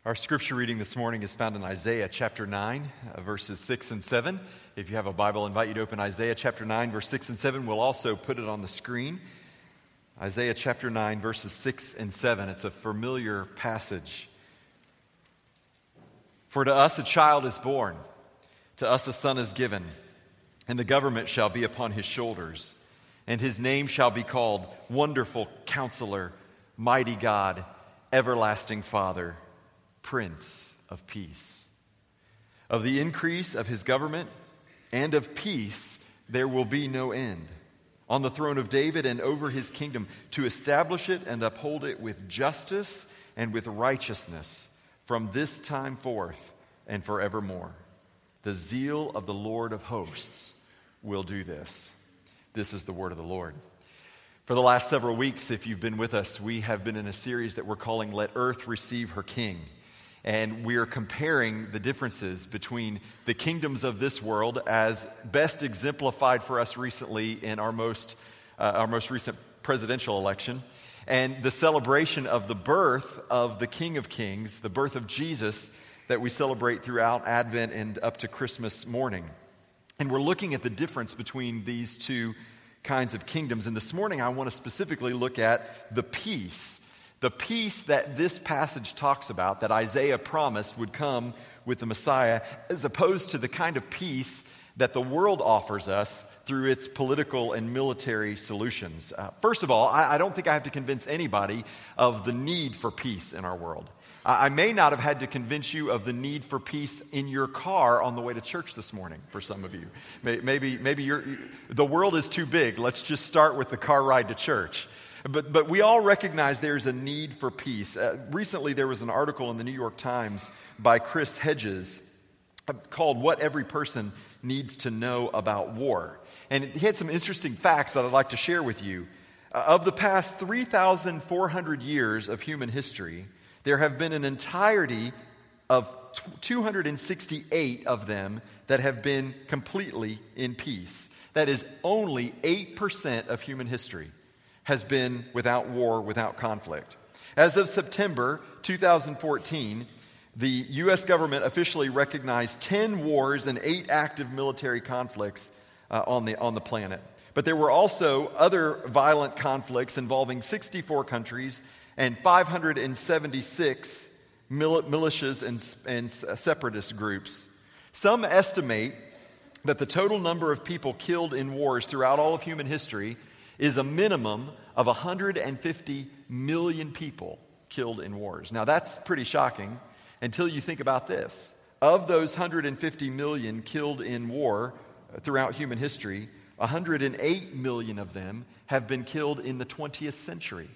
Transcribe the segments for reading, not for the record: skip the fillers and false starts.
Our scripture reading this morning is found in Isaiah chapter 9, verses 6 and 7. If you have a Bible, I invite you to open Isaiah chapter 9, verse 6 and 7. We'll also put it on the screen. Isaiah chapter 9, verses 6 and 7. It's a familiar passage. For to us a child is born, to us a son is given, and the government shall be upon his shoulders, and his name shall be called Wonderful Counselor, Mighty God, Everlasting Father, Prince of Peace. Of the increase of his government and of peace there will be no end. On the throne of David and over his kingdom, to establish it and uphold it with justice and with righteousness from this time forth and forevermore. The zeal of the Lord of hosts will do this. This is the word of the Lord. For the last several weeks, if you've been with us, we have been in a series that we're calling Let Earth Receive Her King. And we are comparing the differences between the kingdoms of this world, as best exemplified for us recently in our most recent presidential election, and the celebration of the birth of the King of Kings, the birth of Jesus, that we celebrate throughout Advent and up to Christmas morning. And we're looking at the difference between these two kinds of kingdoms. And this morning I want to specifically look at the peace that this passage talks about, that Isaiah promised would come with the Messiah, as opposed to the kind of peace that the world offers us through its political and military solutions. First of all, I don't think I have to convince anybody of the need for peace in our world. I may not have had to convince you of the need for peace in your car on the way to church this morning for some of you. Maybe the world is too big. Let's just start with the car ride to church. But we all recognize there's a need for peace. Recently, there was an article in the New York Times by Chris Hedges called What Every Person Needs to Know About War. And he had some interesting facts that I'd like to share with you. Of the past 3,400 years of human history, there have been an entirety of 268 of them that have been completely in peace. That is, only 8% of human history has been without war, without conflict. As of September 2014, the U.S. government officially recognized 10 wars and 8 active military conflicts on the planet. But there were also other violent conflicts involving 64 countries and 576 militias and separatist groups. Some estimate that the total number of people killed in wars throughout all of human history is a minimum of 150 million people killed in wars. Now that's pretty shocking until you think about this. Of those 150 million killed in war throughout human history, 108 million of them have been killed in the 20th century.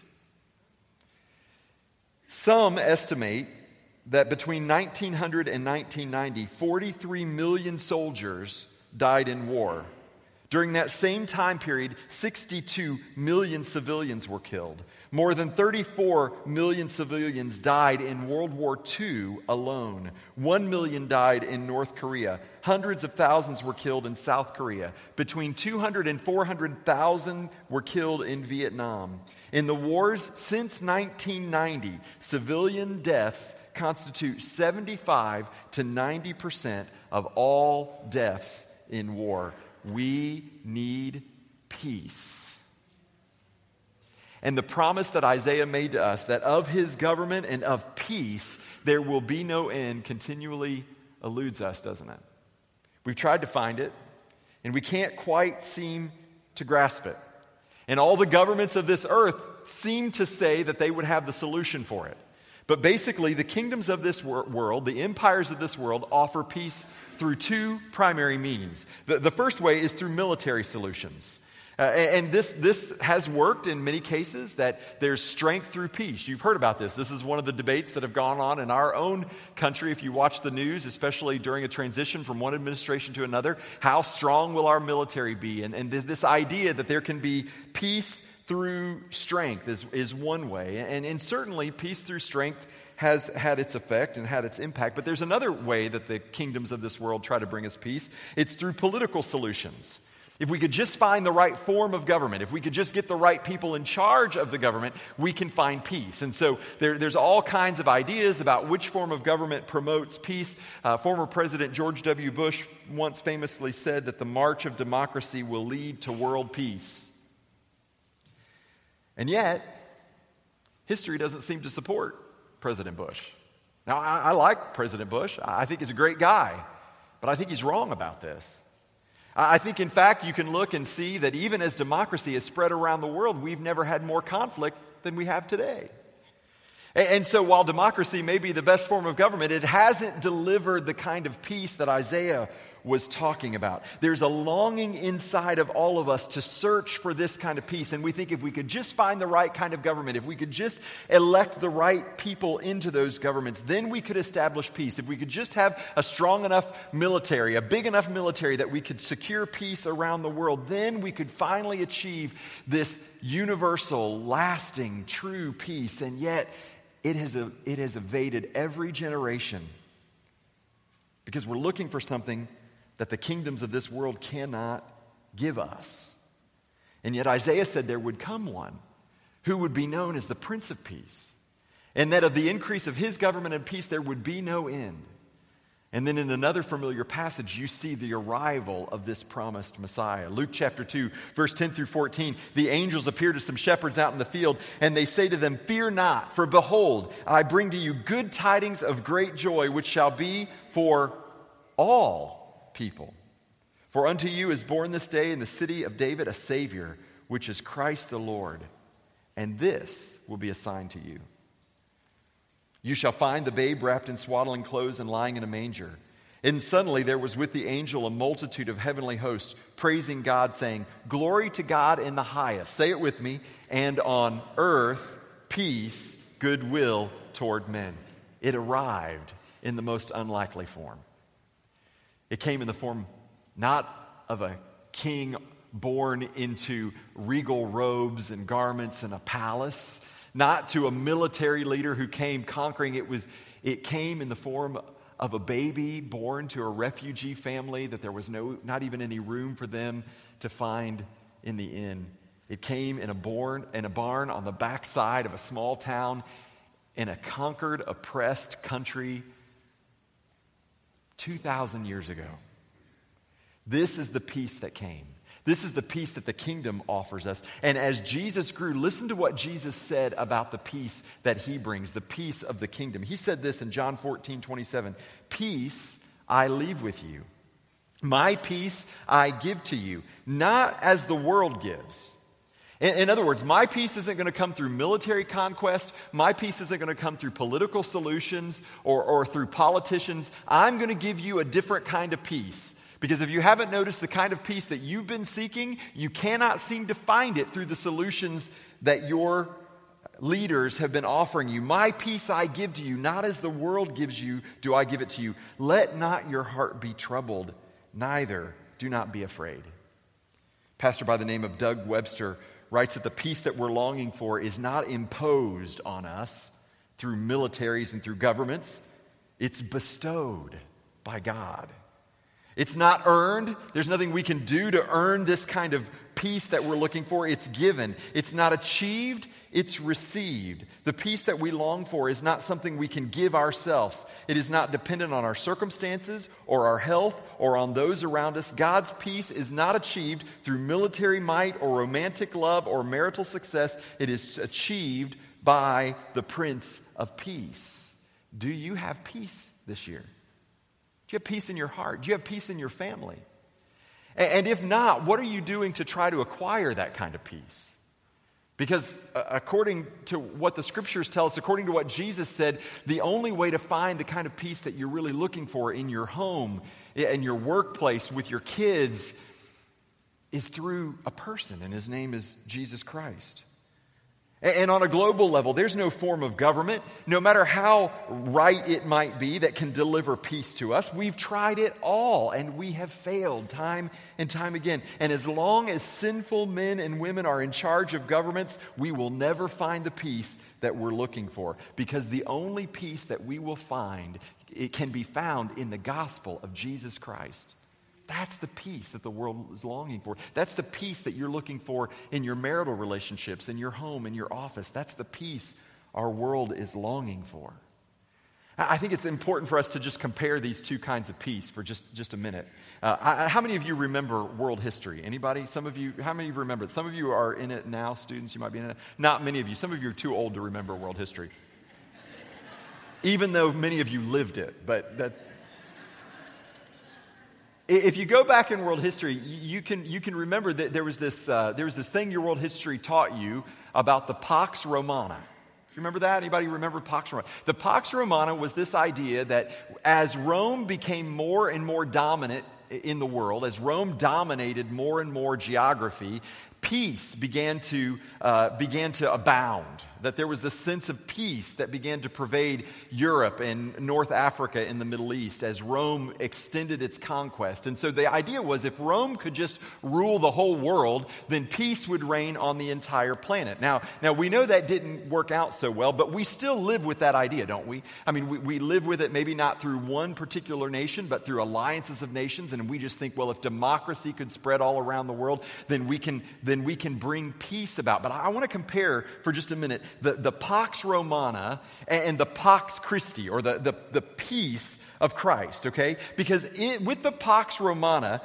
Some estimate that between 1900 and 1990, 43 million soldiers died in war. During that same time period, 62 million civilians were killed. More than 34 million civilians died in World War II alone. 1 million died in North Korea. Hundreds of thousands were killed in South Korea. Between 200 and 400,000 were killed in Vietnam. In the wars since 1990, civilian deaths constitute 75 to 90% of all deaths in war. We need peace. And the promise that Isaiah made to us, that of his government and of peace there will be no end, continually eludes us, doesn't it? We've tried to find it, and we can't quite seem to grasp it. And all the governments of this earth seem to say that they would have the solution for it. But basically, the kingdoms of this world, the empires of this world, offer peace through two primary means. The first way is through military solutions. And this has worked in many cases, that there's strength through peace. You've heard about this. This is one of the debates that have gone on in our own country. If you watch the news, especially during a transition from one administration to another, how strong will our military be? And this idea that there can be peace through strength is one way. And certainly peace through strength has had its effect and had its impact. But there's another way that the kingdoms of this world try to bring us peace. It's through political solutions. If we could just find the right form of government, if we could just get the right people in charge of the government, we can find peace. And so there's all kinds of ideas about which form of government promotes peace. Former President George W. Bush once famously said that the march of democracy will lead to world peace. And yet, history doesn't seem to support President Bush. Now, I like President Bush. I think he's a great guy, but I think he's wrong about this. I think, in fact, you can look and see that even as democracy has spread around the world, we've never had more conflict than we have today. And so while democracy may be the best form of government, it hasn't delivered the kind of peace that Isaiah was talking about. There's a longing inside of all of us to search for this kind of peace. And we think if we could just find the right kind of government, if we could just elect the right people into those governments, then we could establish peace. If we could just have a strong enough military, a big enough military that we could secure peace around the world, then we could finally achieve this universal, lasting, true peace. And yet, it has evaded every generation because we're looking for something that the kingdoms of this world cannot give us. And yet Isaiah said there would come one who would be known as the Prince of Peace, and that of the increase of his government and peace there would be no end. And then in another familiar passage, you see the arrival of this promised Messiah. Luke chapter 2, verse 10 through 14, the angels appear to some shepherds out in the field, and they say to them, "Fear not, for behold, I bring to you good tidings of great joy, which shall be for all people. For unto you is born this day in the city of David a Savior, which is Christ the Lord. And this will be a sign to you. You shall find the babe wrapped in swaddling clothes and lying in a manger." And suddenly there was with the angel a multitude of heavenly hosts, praising God, saying, "Glory to God in the highest." Say it with me. "And on earth, peace, goodwill toward men." It arrived in the most unlikely form. It came in the form not of a king born into regal robes and garments in a palace, not to a military leader who came conquering. It came in the form of a baby born to a refugee family that there was not even any room for them to find in the inn. It came in a barn on the backside of a small town in a conquered, oppressed country 2,000 years ago. This is the peace that came. This is the peace that the kingdom offers us. And as Jesus grew, listen to what Jesus said about the peace that he brings, the peace of the kingdom. He said this in John 14:27, "Peace I leave with you. My peace I give to you, not as the world gives." In other words, my peace isn't going to come through military conquest. My peace isn't going to come through political solutions or through politicians. I'm going to give you a different kind of peace. Because if you haven't noticed the kind of peace that you've been seeking, you cannot seem to find it through the solutions that your leaders have been offering you. My peace I give to you, not as the world gives you, do I give it to you. Let not your heart be troubled, neither do not be afraid. Pastor by the name of Doug Webster writes that the peace that we're longing for is not imposed on us through militaries and through governments. It's bestowed by God. It's not earned. There's nothing we can do to earn this kind of peace that we're looking for. It's given. It's not achieved. It's received. The peace that we long for is not something we can give ourselves. It is not dependent on our circumstances or our health or on those around us. God's peace is not achieved through military might or romantic love or marital success. It is achieved by the Prince of Peace. Do you have peace this year? Do you have peace in your heart? Do you have peace in your family? And if not, what are you doing to try to acquire that kind of peace? Because according to what the scriptures tell us, according to what Jesus said, the only way to find the kind of peace that you're really looking for in your home, in your workplace, with your kids, is through a person, and his name is Jesus Christ. And on a global level, there's no form of government, no matter how right it might be, that can deliver peace to us. We've tried it all, and we have failed time and time again. And as long as sinful men and women are in charge of governments, we will never find the peace that we're looking for. Because the only peace that we will find, it can be found in the gospel of Jesus Christ. That's the peace that the world is longing for. That's the peace that you're looking for in your marital relationships, in your home, in your office. That's the peace our world is longing for. I think it's important for us to just compare these two kinds of peace for just a minute. How many of you remember world history? Anybody? Some of you, how many of you remember it? Some of you are in it now, students, you might be in it. Not many of you. Some of you are too old to remember world history. Even though many of you lived it, but that... If you go back in world history, you can remember that there was this thing your world history taught you about the Pax Romana. You remember that? Anybody remember Pax Romana? The Pax Romana was this idea that as Rome became more and more dominant in the world, as Rome dominated more and more geography, peace began to abound. That there was this sense of peace that began to pervade Europe and North Africa in the Middle East as Rome extended its conquest. And so the idea was if Rome could just rule the whole world, then peace would reign on the entire planet. Now we know that didn't work out so well, but we still live with that idea, don't we? I mean, we live with it maybe not through one particular nation, but through alliances of nations. And we just think, well, if democracy could spread all around the world, then we can bring peace about. But I want to compare for just a minute the Pax Romana and the Pax Christi, or the peace of Christ, okay? Because with the Pax Romana,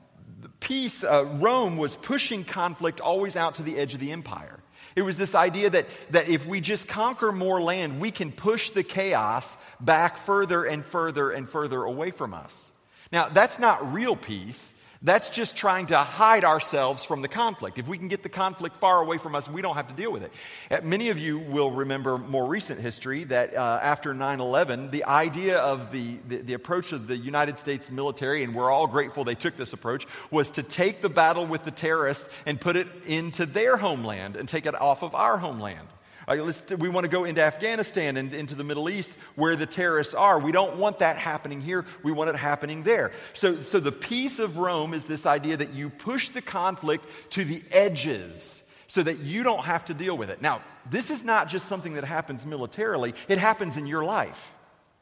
peace, Rome was pushing conflict always out to the edge of the empire. It was this idea that if we just conquer more land, we can push the chaos back further and further and further away from us. Now, that's not real peace. That's just trying to hide ourselves from the conflict. If we can get the conflict far away from us, we don't have to deal with it. Many of you will remember more recent history that after 9/11, the idea of the approach of the United States military, and we're all grateful they took this approach, was to take the battle with the terrorists and put it into their homeland and take it off of our homeland. We want to go into Afghanistan and into the Middle East where the terrorists are. We don't want that happening here. We want it happening there. So the peace of Rome is this idea that you push the conflict to the edges so that you don't have to deal with it. Now, this is not just something that happens militarily. It happens in your life.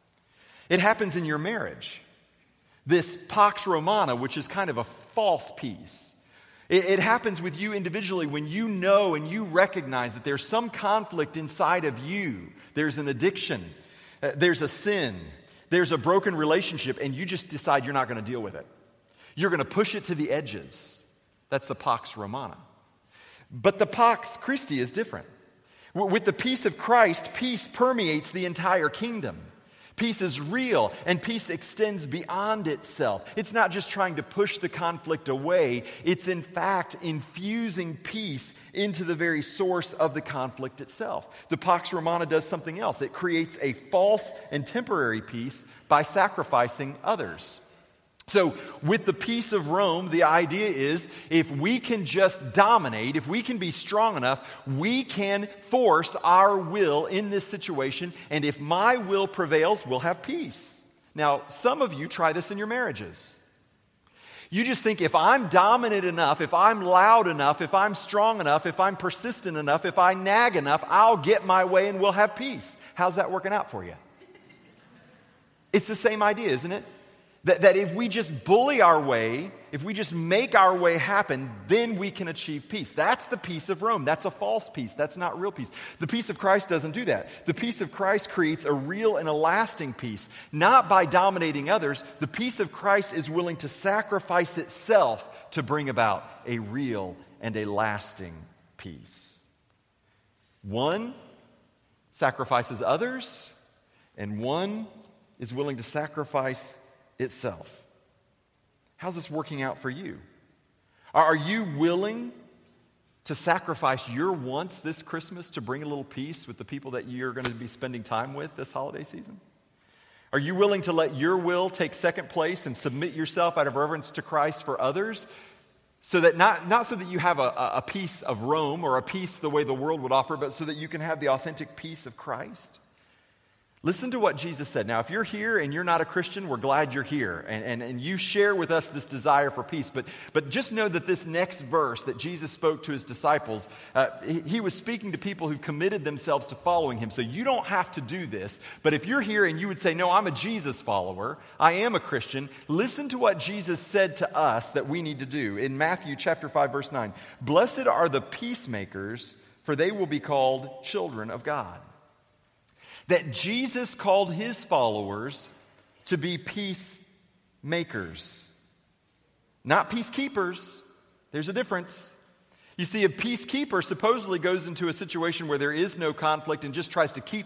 It happens in your marriage. This Pax Romana, which is kind of a false peace. It happens with you individually when you know and you recognize that there's some conflict inside of you. There's an addiction. There's a sin. There's a broken relationship, and you just decide you're not going to deal with it. You're going to push it to the edges. That's the Pax Romana. But the Pax Christi is different. With the peace of Christ, peace permeates the entire kingdom. Peace is real, and peace extends beyond itself. It's not just trying to push the conflict away. It's in fact infusing peace into the very source of the conflict itself. The Pax Romana does something else. It creates a false and temporary peace by sacrificing others. So with the peace of Rome, the idea is if we can just dominate, if we can be strong enough, we can force our will in this situation. And if my will prevails, we'll have peace. Now, some of you try this in your marriages. You just think if I'm dominant enough, if I'm loud enough, if I'm strong enough, if I'm persistent enough, if I nag enough, I'll get my way and we'll have peace. How's that working out for you? It's the same idea, isn't it? That if we just bully our way, if we just make our way happen, then we can achieve peace. That's the peace of Rome. That's a false peace. That's not real peace. The peace of Christ doesn't do that. The peace of Christ creates a real and a lasting peace. Not by dominating others. The peace of Christ is willing to sacrifice itself to bring about a real and a lasting peace. One sacrifices others, and one is willing to sacrifice itself. How's this working out for you? Are you willing to sacrifice your wants this Christmas to bring a little peace with the people that you're going to be spending time with this holiday season? Are you willing to let your will take second place and submit yourself out of reverence to Christ for others, so that not so that you have a peace of Rome or a peace the way the world would offer, but so that you can have the authentic peace of Christ? Listen to what Jesus said. Now, if you're here and you're not a Christian, we're glad you're here. And you share with us this desire for peace. But just know that this next verse that Jesus spoke to his disciples, he was speaking to people who committed themselves to following him. So you don't have to do this. But if you're here and you would say, no, I'm a Jesus follower, I am a Christian, listen to what Jesus said to us that we need to do. In Matthew chapter 5, verse 9, "Blessed are the peacemakers, for they will be called children of God." That Jesus called his followers to be peacemakers, not peacekeepers. There's a difference. You see, a peacekeeper supposedly goes into a situation where there is no conflict and just tries to keep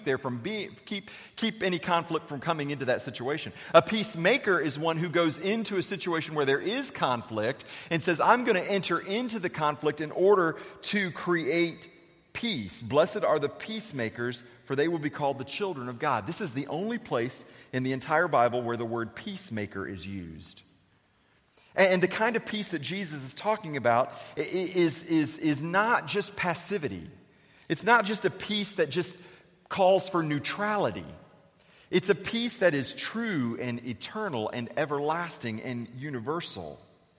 any conflict from coming into that situation. A peacemaker is one who goes into a situation where there is conflict and says, I'm going to enter into the conflict in order to create peace. Blessed are the peacemakers, for they will be called the children of God. This is the only place in the entire Bible where the word peacemaker is used. And the kind of peace that Jesus is talking about is not just passivity. It's not just a peace that just calls for neutrality. It's a peace that is true and eternal and everlasting and universal.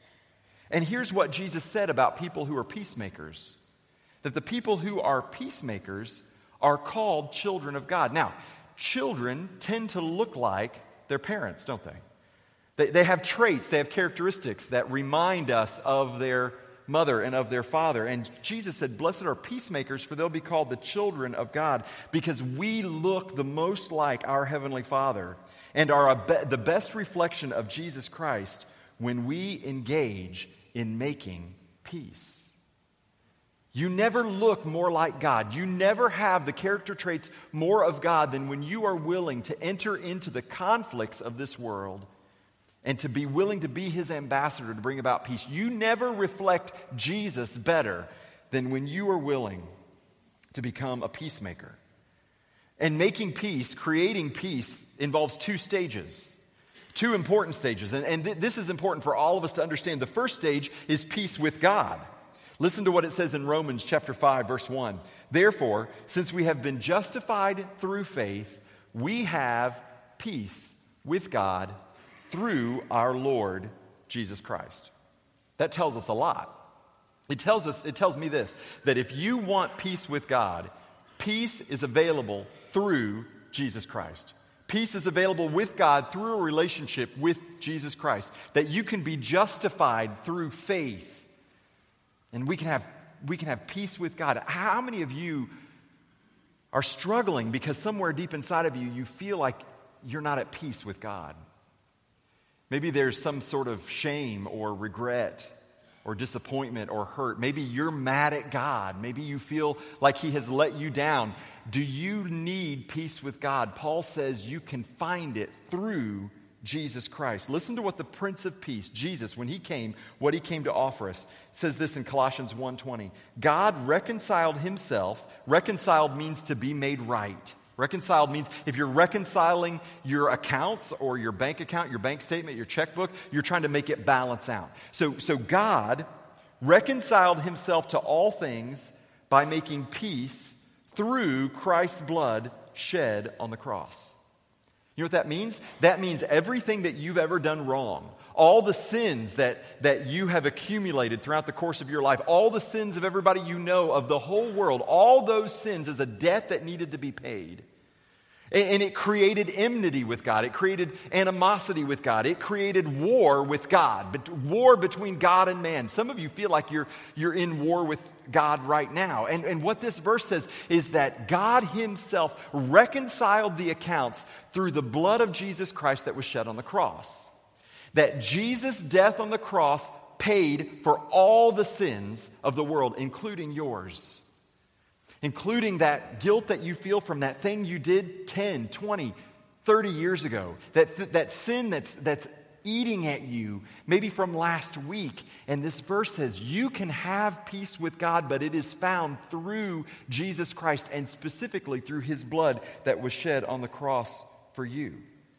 And here's what Jesus said about people who are peacemakers. That the people who are peacemakers are called children of God. Now, children tend to look like their parents, don't they? They have traits, they have characteristics that remind us of their mother and of their father. And Jesus said, blessed are peacemakers, for they'll be called the children of God, because we look the most like our Heavenly Father and are the best reflection of Jesus Christ when we engage in making peace. You never look more like God. You never have the character traits more of God than when you are willing to enter into the conflicts of this world and to be willing to be his ambassador to bring about peace. You never reflect Jesus better than when you are willing to become a peacemaker. And making peace, creating peace, involves two stages. Two important stages. And this is important for all of us to understand. The first stage is peace with God. Listen to what it says in Romans chapter 5, verse 1. Therefore, since we have been justified through faith, we have peace with God through our Lord Jesus Christ. That tells us a lot. It tells me this, that if you want peace with God, peace is available through Jesus Christ. Peace is available with God through a relationship with Jesus Christ. That you can be justified through faith. And we can have peace with God. How many of you are struggling because somewhere deep inside of you, you feel like you're not at peace with God? Maybe there's some sort of shame or regret or disappointment or hurt. Maybe you're mad at God. Maybe you feel like he has let you down. Do you need peace with God? Paul says you can find it through Jesus Christ. Listen to what the Prince of Peace, Jesus, when he came, what he came to offer us. It says this in Colossians 1:20. God reconciled himself. Reconciled means to be made right. Reconciled means if you're reconciling your accounts or your bank account, your bank statement, your checkbook, you're trying to make it balance out. So God reconciled himself to all things by making peace through Christ's blood shed on the cross. You know what that means? That means everything that you've ever done wrong, all the sins that you have accumulated throughout the course of your life, all the sins of everybody you know, of the whole world, all those sins is a debt that needed to be paid. And it created enmity with God. It created animosity with God. It created war with God, but war between God and man. Some of you feel like you're in war with God right now. And what this verse says is that God himself reconciled the accounts through the blood of Jesus Christ that was shed on the cross. That Jesus' death on the cross paid for all the sins of the world, including yours. Including that guilt that you feel from that thing you did 10, 20, 30 years ago. That sin that's eating at you, maybe from last week. And this verse says you can have peace with God, but it is found through Jesus Christ and specifically through his blood that was shed on the cross for you.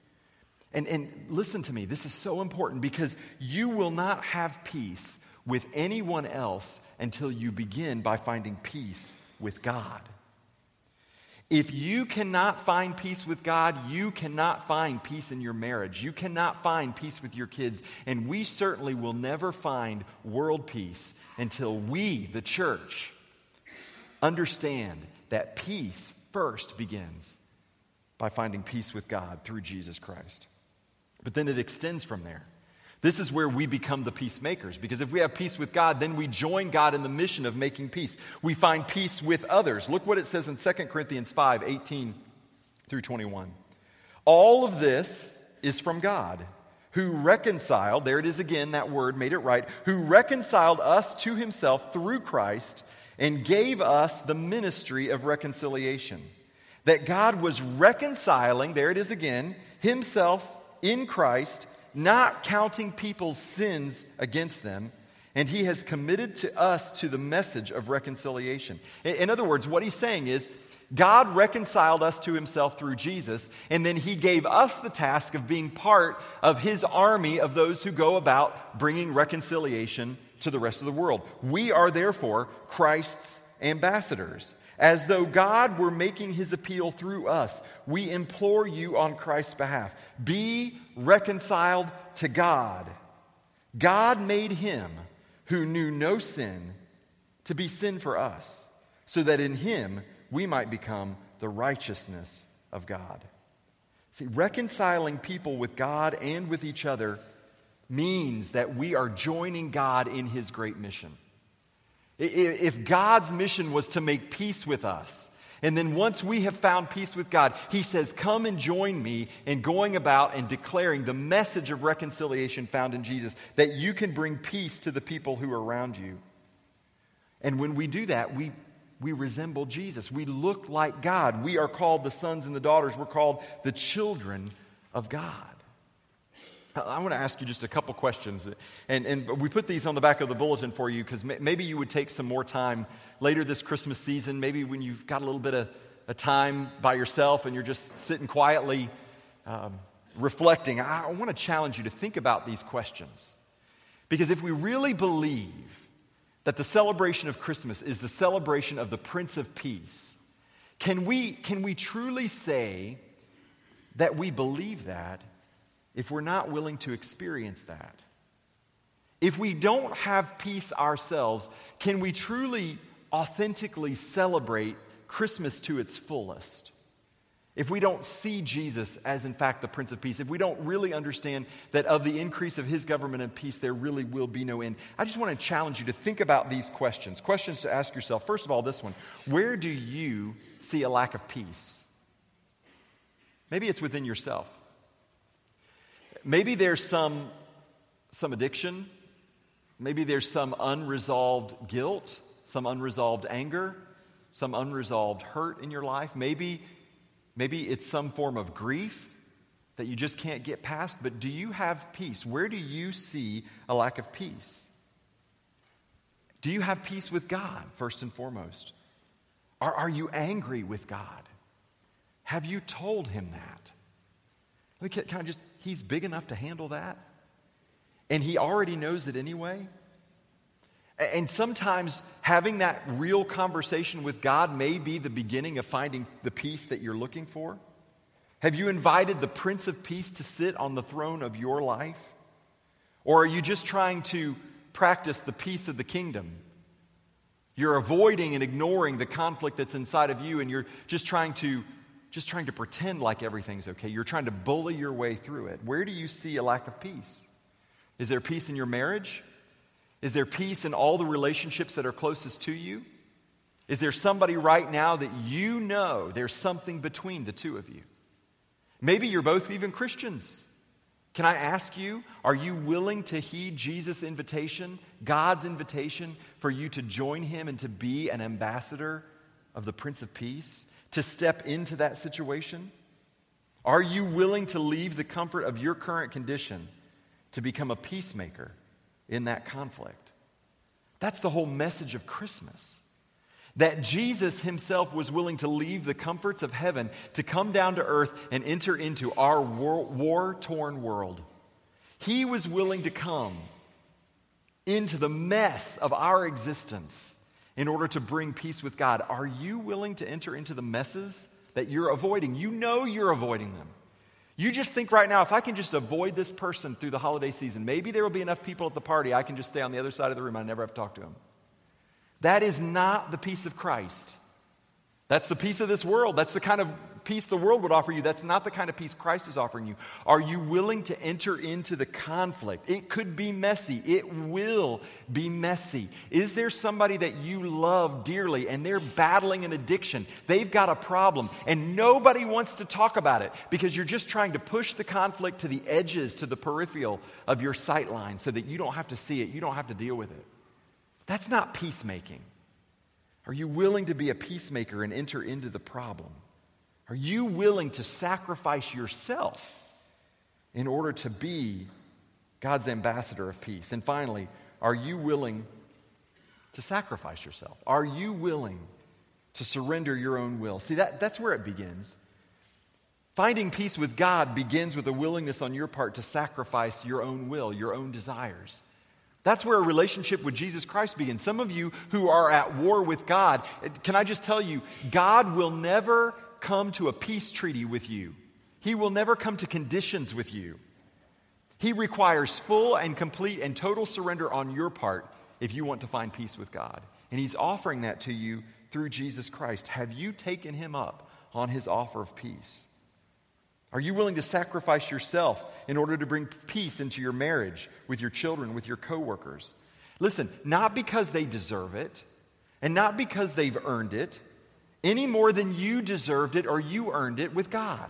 And listen to me, this is so important because you will not have peace with anyone else until you begin by finding peace with God. If you cannot find peace with God, you cannot find peace in your marriage. You cannot find peace with your kids. And we certainly will never find world peace until we, the church, understand that peace first begins by finding peace with God through Jesus Christ. But then it extends from there. This is where we become the peacemakers, because if we have peace with God, then we join God in the mission of making peace. We find peace with others. Look what it says in 2 Corinthians 5, 18 through 21. All of this is from God, who reconciled, there it is again, that word, made it right, who reconciled us to himself through Christ and gave us the ministry of reconciliation. That God was reconciling, there it is again, himself in Christ, not counting people's sins against them, and he has committed to us to the message of reconciliation. In other words, what he's saying is, God reconciled us to himself through Jesus, and then he gave us the task of being part of his army of those who go about bringing reconciliation to the rest of the world. We are therefore Christ's ambassadors. As though God were making his appeal through us, we implore you on Christ's behalf, be reconciled to God. God made him who knew no sin to be sin for us, so that in him we might become the righteousness of God. See, reconciling people with God and with each other means that we are joining God in his great mission. If God's mission was to make peace with us, and then once we have found peace with God, he says, come and join me in going about and declaring the message of reconciliation found in Jesus, that you can bring peace to the people who are around you. And when we do that, we resemble Jesus. We look like God. We are called the sons and the daughters. We're called the children of God. I want to ask you just a couple questions, and we put these on the back of the bulletin for you because maybe you would take some more time later this Christmas season, maybe when you've got a little bit of a time by yourself and you're just sitting quietly reflecting. I want to challenge you to think about these questions, because if we really believe that the celebration of Christmas is the celebration of the Prince of Peace, can we truly say that we believe that if we're not willing to experience that? If we don't have peace ourselves, can we truly, authentically celebrate Christmas to its fullest? If we don't see Jesus as, in fact, the Prince of Peace, if we don't really understand that of the increase of his government and peace, there really will be no end. I just want to challenge you to think about these questions. Questions to ask yourself. First of all, this one. Where do you see a lack of peace? Maybe it's within yourself. Maybe there's some addiction. Maybe there's some unresolved guilt, some unresolved anger, some unresolved hurt in your life. Maybe it's some form of grief that you just can't get past. But do you have peace? Where do you see a lack of peace? Do you have peace with God, first and foremost? Are you angry with God? Have you told him that? He's big enough to handle that. And he already knows it anyway. And sometimes having that real conversation with God may be the beginning of finding the peace that you're looking for. Have you invited the Prince of Peace to sit on the throne of your life? Or are you just trying to practice the peace of the kingdom? You're avoiding and ignoring the conflict that's inside of you, and you're just trying to pretend like everything's okay. You're trying to bully your way through it. Where do you see a lack of peace? Is there peace in your marriage? Is there peace in all the relationships that are closest to you? Is there somebody right now that you know there's something between the two of you? Maybe you're both even Christians. Can I ask you, are you willing to heed Jesus' invitation, God's invitation, for you to join him and to be an ambassador of the Prince of Peace? To step into that situation? Are you willing to leave the comfort of your current condition to become a peacemaker in that conflict? That's the whole message of Christmas. That Jesus himself was willing to leave the comforts of heaven to come down to earth and enter into our war-torn world. He was willing to come into the mess of our existence in order to bring peace with God. Are you willing to enter into the messes that you're avoiding. You know you're avoiding them. You just think right now, if I can just avoid this person through the holiday season, maybe there will be enough people at the party, I can just stay on the other side of the room. I never have to talk to them. That is not the peace of Christ. That's the peace of this world. That's the kind of peace the world would offer you. That's not the kind of peace Christ is offering you. Are you willing to enter into the conflict? It could be messy. It will be messy. Is there somebody that you love dearly and they're battling an addiction? They've got a problem and nobody wants to talk about it because you're just trying to push the conflict to the edges, to the peripheral of your sight line so that you don't have to see it, you don't have to deal with it. That's not peacemaking. Are you willing to be a peacemaker and enter into the problem? Are you willing to sacrifice yourself in order to be God's ambassador of peace? And finally, are you willing to sacrifice yourself? Are you willing to surrender your own will? See, that's where it begins. Finding peace with God begins with a willingness on your part to sacrifice your own will, your own desires. That's where a relationship with Jesus Christ begins. Some of you who are at war with God, can I just tell you, God will never come to a peace treaty with you. He will never come to conditions with you. He requires full and complete and total surrender on your part if you want to find peace with God. And He's offering that to you through Jesus Christ. Have you taken Him up on His offer of peace? Are you willing to sacrifice yourself in order to bring peace into your marriage, with your children, with your coworkers? Listen, not because they deserve it, and not because they've earned it, any more than you deserved it or you earned it with God,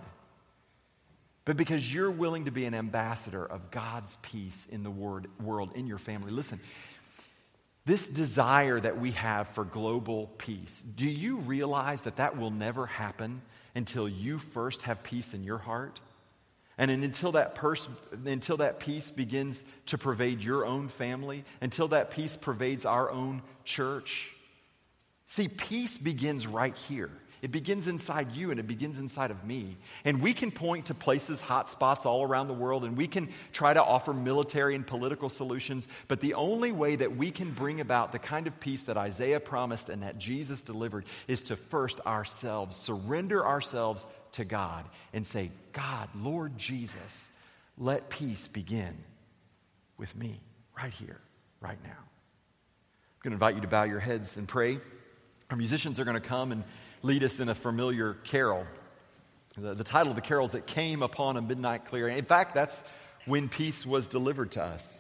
but because you're willing to be an ambassador of God's peace in the world, in your family. Listen, this desire that we have for global peace, do you realize that will never happen until you first have peace in your heart? And until that peace begins to pervade your own family, until that peace pervades our own church. See, peace begins right here. It begins inside you and it begins inside of me. And we can point to places, hot spots all around the world, and we can try to offer military and political solutions, but the only way that we can bring about the kind of peace that Isaiah promised and that Jesus delivered is to first ourselves surrender ourselves to God and say, God, Lord Jesus, let peace begin with me right here, right now. I'm going to invite you to bow your heads and pray. Our musicians are going to come and lead us in a familiar carol. The title of the carol is "It Came Upon a Midnight Clear." In fact, that's when peace was delivered to us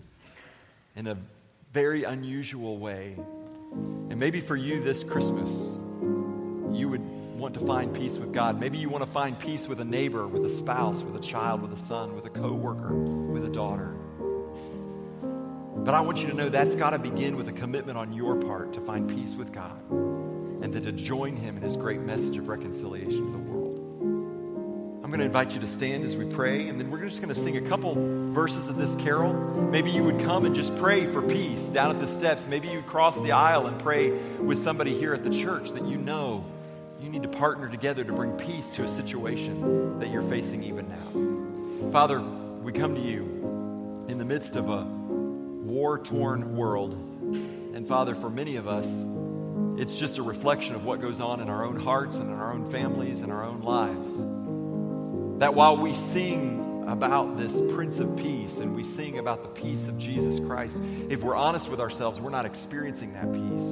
in a very unusual way. And maybe for you this Christmas, you would want to find peace with God. Maybe you want to find peace with a neighbor, with a spouse, with a child, with a son, with a coworker, with a daughter. But I want you to know that's got to begin with a commitment on your part to find peace with God and then to join Him in His great message of reconciliation to the world. I'm going to invite you to stand as we pray, and then we're just going to sing a couple verses of this carol. Maybe you would come and just pray for peace down at the steps. Maybe you would cross the aisle and pray with somebody here at the church that you know you need to partner together to bring peace to a situation that you're facing even now. Father, we come to you in the midst of a war-torn world. And Father, for many of us, it's just a reflection of what goes on in our own hearts and in our own families and our own lives. That while we sing about this Prince of Peace and we sing about the peace of Jesus Christ, if we're honest with ourselves, we're not experiencing that peace.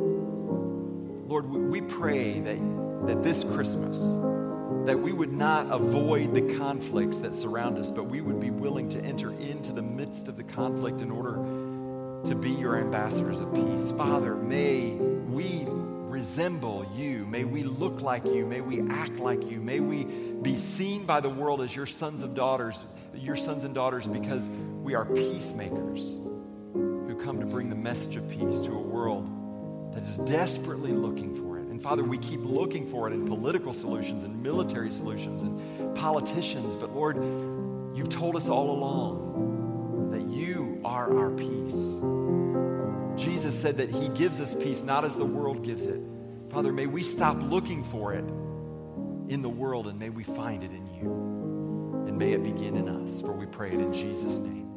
Lord, we pray that this Christmas, that we would not avoid the conflicts that surround us, but we would be willing to enter into the midst of the conflict in order to be your ambassadors of peace. Father, may we resemble you. May we look like you. May we act like you. May we be seen by the world as your sons and daughters because we are peacemakers who come to bring the message of peace to a world that is desperately looking for it. And Father, we keep looking for it in political solutions and military solutions and politicians. But Lord, you've told us all along that you are our peace. Jesus said that He gives us peace not as the world gives it. Father, may we stop looking for it in the world and may we find it in you. And may it begin in us, for we pray it in Jesus' name.